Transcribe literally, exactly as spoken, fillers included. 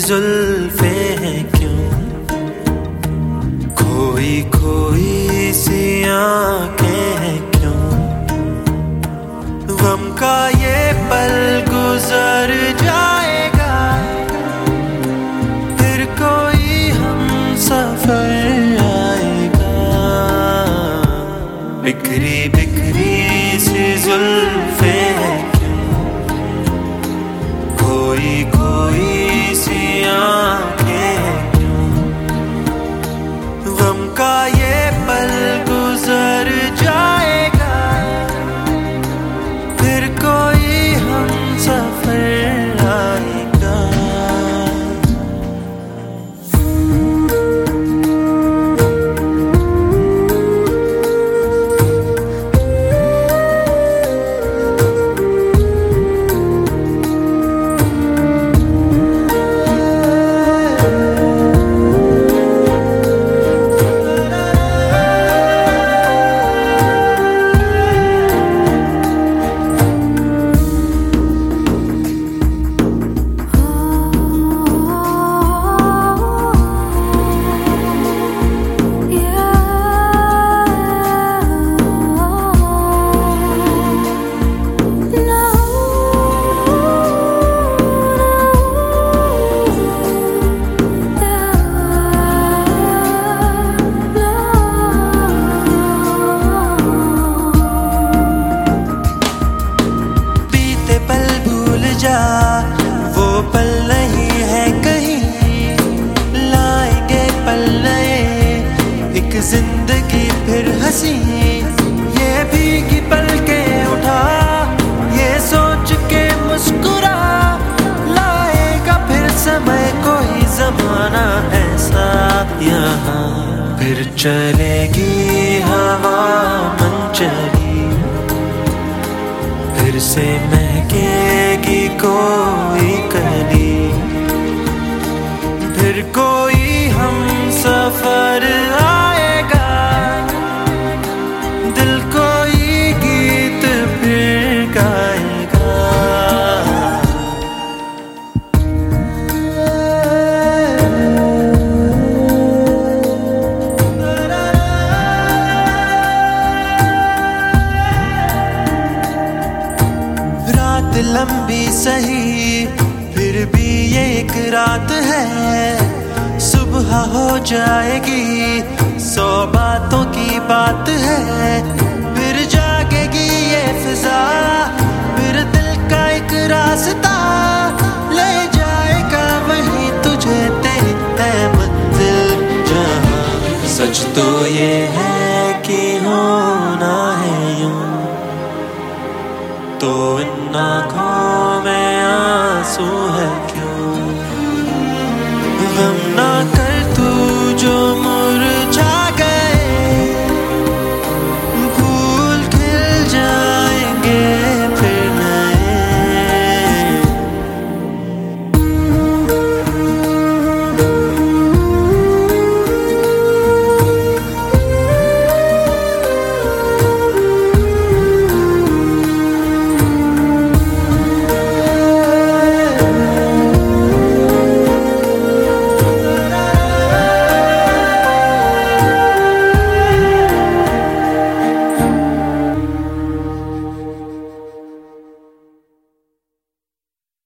जुल्फे हैं क्यों, खोई खोई सी आंखें हैं क्यों, गम का ये पल गुजर जाएगा, फिर कोई हम सफर आएगा। बिखरी बिखरी सी जुल्फे हैं क्यों, कोई कोई सी आंखें हैं क्यों, गम का ये पल गुजर जाएगा, फिर कोई हम सफर आएगा। वो पल नहीं है कहीं, लाएंगे पल नए, एक जिंदगी फिर हंसी। ये भीगी पल के उठा, ये सोच के मुस्कुरा, लाएगा फिर समय कोई जमाना ऐसा यहाँ, फिर चलेगी हवा मन चली, फिर से महकेगी कोई कली, फिर कोई हम सफर आएगा, दिल कोई गीत फिर गाएगा। रात लंबी सही, फिर भी ये एक रात है, सुबह हो जाएगी, सौ बातों की बात है, फिर जागेगी ये फिजा, फिर दिल का एक रास्ता ले जाएगा वहीं तुझे, तेरी तय मंजिल जहां। सच तो ये है